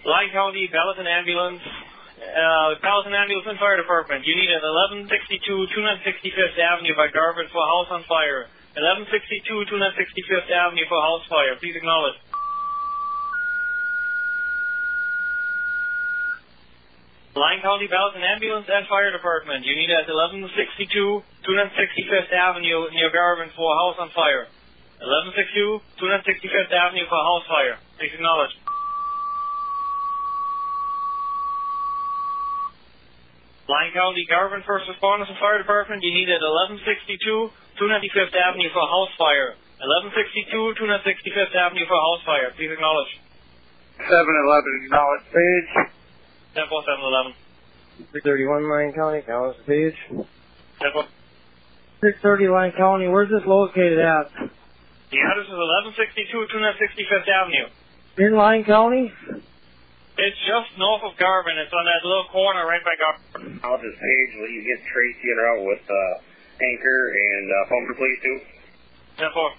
Lyon County, Gallatin Ambulance. Gallatin Ambulance and Fire Department. You need at 1162 265th Avenue by Garvin for a house on fire. 1162 265th Avenue for a house fire. Please acknowledge. Lyon County, Gallatin Ambulance and Fire Department. You need at 1162 265th Avenue near Garvin for a house on fire. 1162 265th Avenue for a house fire. Please acknowledge. Lyon County, Garvin First Responders and Fire Department. You need at 1162 295th Avenue for a house fire. 1162 265th Avenue for a house fire. Please acknowledge. 711, acknowledge page. 10-4-7-11. 631 Lyon County, acknowledge page. 10-4. 630 Lyon County, where's this located at? The address is 1162 265th Avenue. In Lyon County? It's just north of Garvin. It's on that little corner right by Garvin. I'll just page. Will you get Tracy in route with Anchor and phone for police too? 10-4.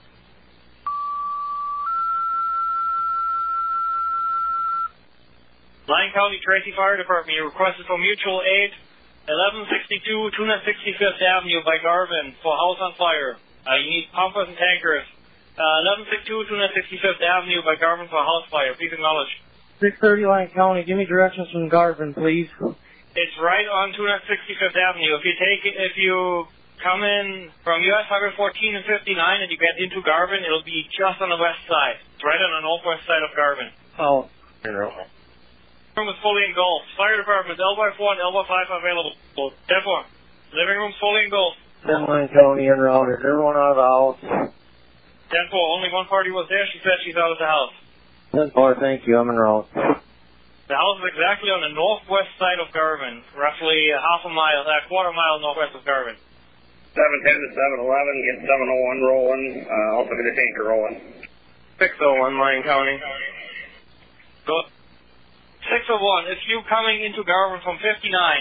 Lyon County Tracy Fire Department, you requested for mutual aid, 1162 265th Avenue by Garvin for a house on fire. You need pumpers and tankers. 1162 265th Avenue by Garvin for a house fire. Please acknowledge. 630 Lyon County, give me directions from Garvin, please. It's right on 265th Avenue. If you come in from US Highway 14 and 59 and you get into Garvin, it'll be just on the west side. It's right on the northwest side of Garvin. Oh. Room is fully engulfed. Fire department, L by 4 and L by 5 available. 10-4. Living room's fully engulfed. 10 Lyon County en route. Is everyone out of the house? 10-4. Only one party was there. She said she's out of the house. 10-4, thank you. I'm en route. The house is exactly on the northwest side of Garvin, roughly a quarter mile northwest of Garvin. 710 to 711, get 701 rolling. Also get a tanker rolling. 601 Lyon County. Go. 601, if you coming into Garvin from 59,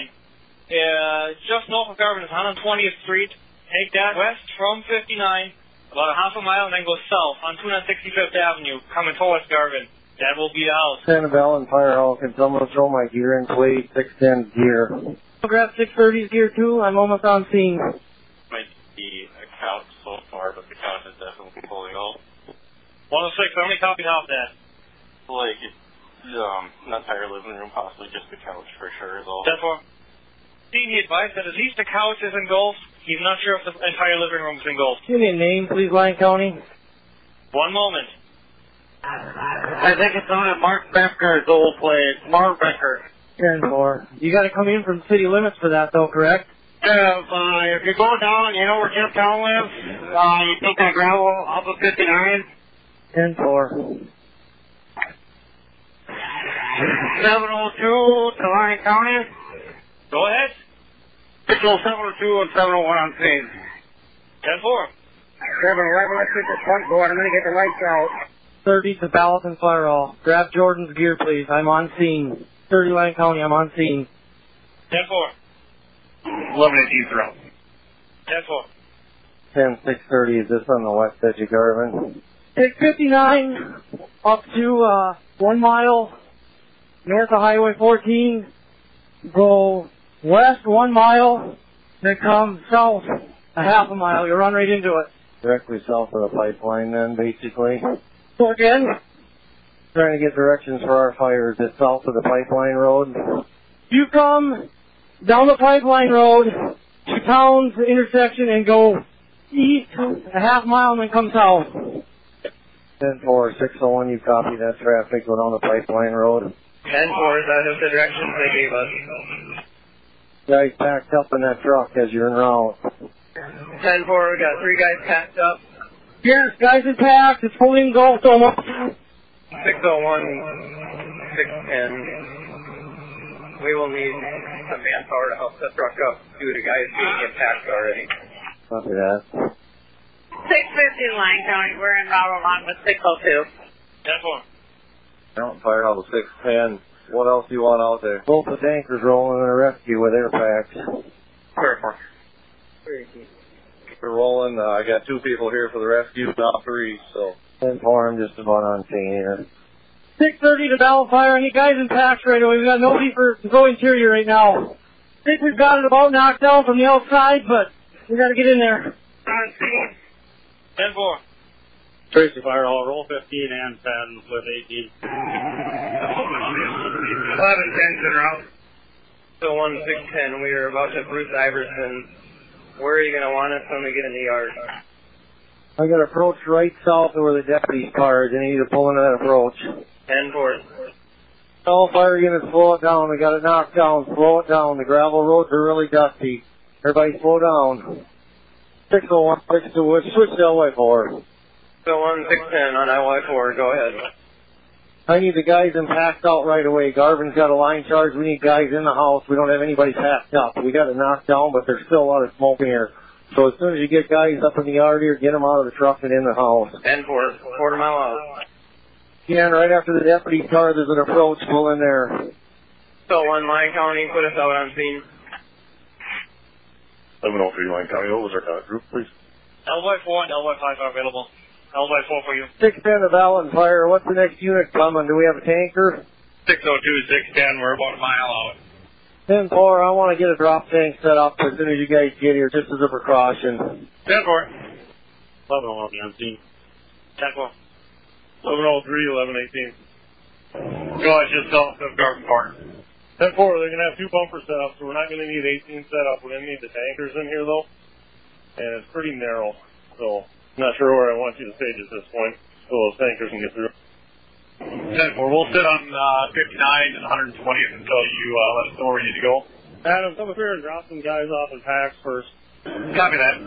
just north of Garvin is 120th Street. Take that west from 59, about a half a mile, and then go south on 265th Avenue, coming towards Garvin. That will be the house. Annabelle and Firehall, can someone throw my gear in, please? 610 gear. I'll grab 630's gear, too. I'm almost on scene. Might be a couch so far, but the couch is definitely fully old. 106, how many copies of that? Like, an entire living room, possibly just the couch for sure is all. Therefore, he advised that at least the couch is engulfed. He's not sure if the entire living room is engulfed. Give me a name, please, Lyon County. One moment. I think it's on at Mark Becker's old place. Mark Becker. 10-4. You got to come in from city limits for that, though, correct? Yeah, if you go down, you know where Jim Town lives? You take that gravel off of 59. 10-4. 702 to Lyon County. Go ahead. 702 and 701 on scene. 10-4. 711, let's get the front door. I'm going to get the lights out. 30 to Gallatin Firehall. Grab Jordan's gear, please. I'm on scene. 30 Lyon County, I'm on scene. 10-4. 11 at Heathrow. 10-4. 10-630, is this on the west edge of Garvin? Take 59 up to 1 mile north of Highway 14. Go west 1 mile, then come south a half a mile. You run right into it. Directly south of the pipeline then, basically. So again? Trying to get directions for our fires. It's south of the pipeline road. You come down the pipeline road to Towns intersection and go east a half mile and then come south. 10-4, 601, you copy that traffic. Go down the pipeline road. 10-4, that is the directions they gave us. Guys packed up in that truck as you're en route. 10-4, we got 3 guys packed up. Yes, guys are packed. It's fully engulfed almost. 601, 610. We will need some manpower to help the truck up due to guys being impacted already. Copy that. 650 Lyon County. We're en route along with 602. 10-4. Mountain Fire Hall 610. What else do you want out there? Both the tankers rolling in a rescue with air packs. Perfect. We're rolling. I got 2 people here for the rescue, not 3, so. 10-4, I'm just about on scene here. 6:30 to Battle Fire. I need guys in packs right away. We got nobody to go interior right now. I think we've got it about knocked down from the outside, but we got to get in there. 10-4. Tracy Fire Hall, roll 15 and 10 with 18. 11-10 to route. So 1-6-10, we are about to Bruce Iverson. Where are you going to want us when we get in the yard? I got approach right south of where the deputy's car is, and you need to pull into that approach. 10-4. All fire units, slow it down. We got it knocked down. Slow it down. The gravel roads are really dusty. Everybody slow down. 601, 62, switch to LY4. So 1-6-10 on LY4, go ahead. I need the guys in packed out right away. Garvin's got a line charge. We need guys in the house. We don't have anybody packed up. We got it knocked down, but there's still a lot of smoke in here. So as soon as you get guys up in the yard here, get them out of the truck and in the house. 10-4, quarter mile out. Yeah, and right after the deputy's car, there's an approach. Pull in there. So 1 Line County, put us out on scene. 1103 Line County, what was our group, please? LY4 and LY5 are available. LY4 for you. 610 to Valiant Fire. What's the next unit coming? Do we have a tanker? 602, 610, we're about a mile out. 10-4, I want to get a drop tank set up as soon as you guys get here, just as a precaution. 10-4. 1101 be on scene. 10-4. 1103, 1118. Go ahead, just south of Garden Park. 10-4, they're going to have 2 bumper setups, so we're not going to need 18 setup. We're going to need the tankers in here, though. And it's pretty narrow, so I'm not sure where I want you to stage at this point, so those tankers can get through. 10-4, we'll sit on 59 and 120th until you let us know where you need to go. Adam, come up here and drop some guys off in packs first. Copy that.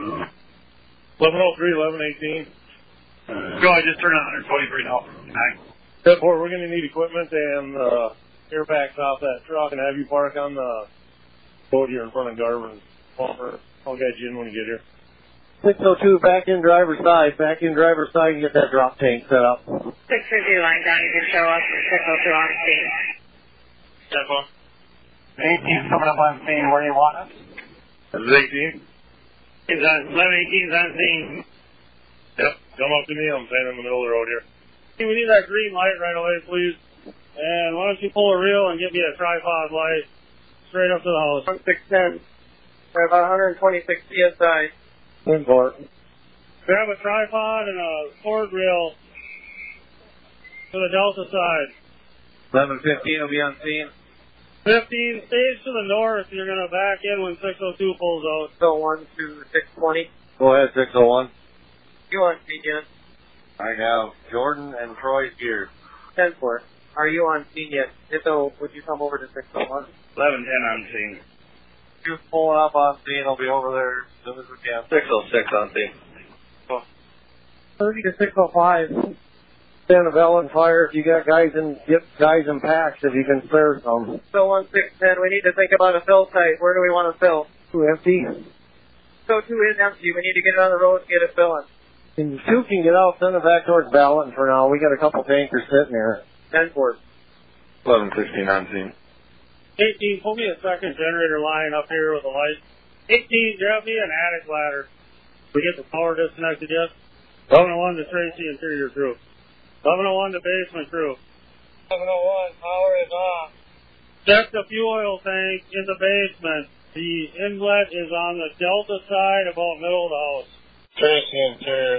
1103, 1118. Go ahead, just turn on 123 now. 10-4, we're going to need equipment and airbags off that truck and have you park on the road here in front of Garvin's bumper. I'll get you in when you get here. 602, back in driver's side. Back in driver's side and get that drop tank set up. 650 Line County, you can show us at 602 on scene. 10-4. 18's coming up on scene. Where do you want us? This is 18. It's on 1118's on scene. Yep, come up to me. I'm standing in the middle of the road here. Hey, we need that green light right away, please. And why don't you pull a reel and get me a tripod light straight up to the house. 610. We're about 126 PSI. 10-4. Grab a tripod and a cord reel to the Delta side. 1115 will be on scene. 15, stage to the north. You're going to back in when 602 pulls out. So 1 to 620. Go ahead, 601. You on scene yet? I have Jordan and Troy's gear. 10-4. Are you on scene yet? If so, would you come over to 601? 1110 on scene. Just pulling up on scene. I'll be over there as soon as we can. 606 on scene. 30 to 605. Stand of Ellen Fire. If you got guys in, get guys in packs if you can spare some. So 1610, we need to think about a fill site. Where do we want to fill? 2 empty. So 2 is empty. We need to get it on the road and get it filling. And 2 can get out, send it back towards Ballon for now. We got a couple tankers sitting there. 10-4. 1116 on scene. 18, pull me a second generator line up here with a light. 18, grab me an attic ladder. We get the power disconnected yet? 1101 to Tracy interior crew. 1101 to basement crew. 701, power is off. Check the fuel oil tank in the basement. The inlet is on the Delta side about middle of the house. Tracy interior,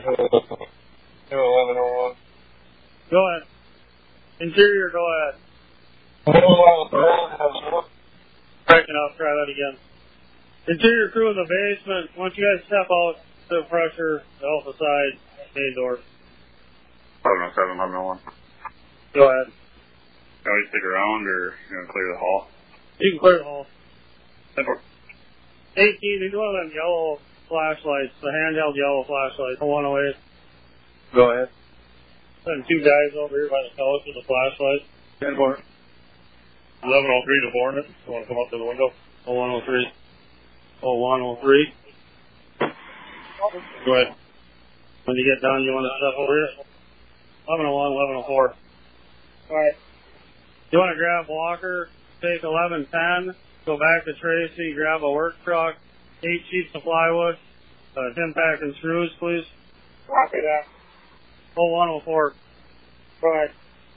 1101. Go ahead. Interior, go ahead. Breaking up, try that again. Interior crew in the basement, once you guys step out, the pressure, the Alpha side, main door. 1107, 1101. Go ahead. Can we stick around or you going to clear the hall? You can clear the hall. 10-4. 18, you do one of them yellow flashlights, the handheld yellow flashlights, 108. Go ahead. Send 2 guys over here by the house with a flashlight. 10-4. 1103 to Bournemouth. You want to come up to the window? 0103. 0103. Go ahead. When you get done, you want to step over here? 1101, 1104. Alright. You want to grab Walker, take 1110, go back to Tracy, grab a work truck, 8 sheets of plywood, 10 pack and screws, please. Copy that. 0104. Go ahead.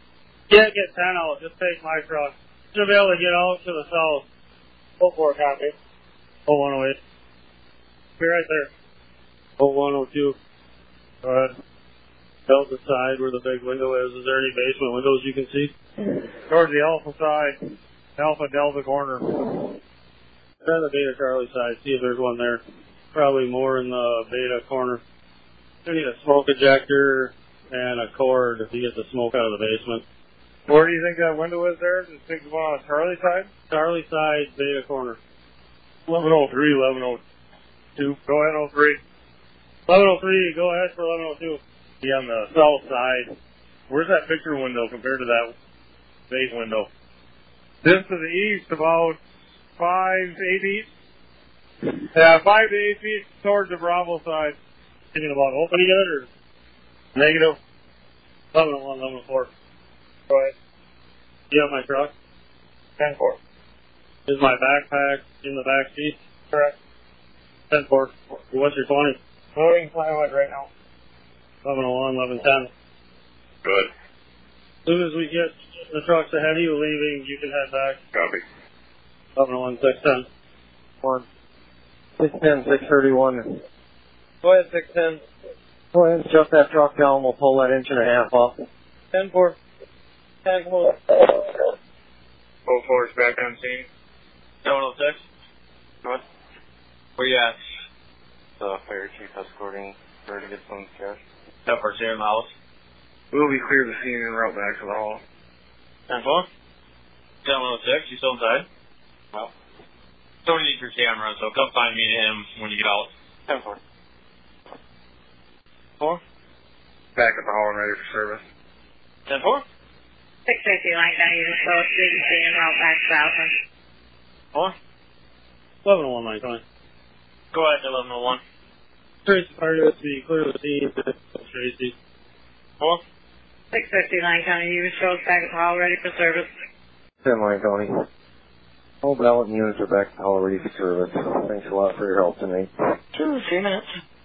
Can't get 10 out, just take my truck. Should be able to get out to the south. Go for a copy. 0108. Be right there. 0102. Go ahead. Delta side where the big window is there any basement windows you can see? Towards the Alpha side. Alpha Delta corner. Try the Beta Charlie side, see if there's one there. Probably more in the Beta corner. You need a smoke ejector and a cord to get the smoke out of the basement. Where do you think that window is there? Is it one on the Charlie side? Charlie side, Beta corner. 1103, 1102. Go ahead, 03. 1103, go ahead for 1102. Be on the south side. Where's that picture window compared to that base window? This to the east, about 5 to 8 feet. Yeah, 5 to 8 feet towards the Bravo side. Thinking about opening it or? Negative. 1101, 1104. Go ahead. You have my truck? 10-4. Is my backpack in the back seat? Correct. 10-4. What's your 20? Loading plywood right now. 1101, 1110. Good. As soon as we get the trucks ahead of you leaving, you can head back. Copy. 1101, 610. 1. 610, 631. Go ahead, 610. Go ahead and shut that truck down. We'll pull that 1.5 inches off. 10-4. 10-4. 04 is back on scene. 706. What? Where you at? The fire chief escorting her to get some cash. That for here in the house. We'll be clear the scene and route back to the hall. 10-4. 706. You still inside? No. Don't need your camera, so come find me and him when you get out. 10-4. 4. Back at the hall and ready for service. 650 10-4. line down, you just go CDC and route back to Alton. 4. 1101, 920. Go ahead, 1101. Tracy, fire USB, clear the scene. Tracy. 4. 650 line county, you just go back at the hall ready for service. 10 line, Tony. All ballot units are back to hall ready for service. Thanks a lot for your help tonight. Sure, 3 minutes.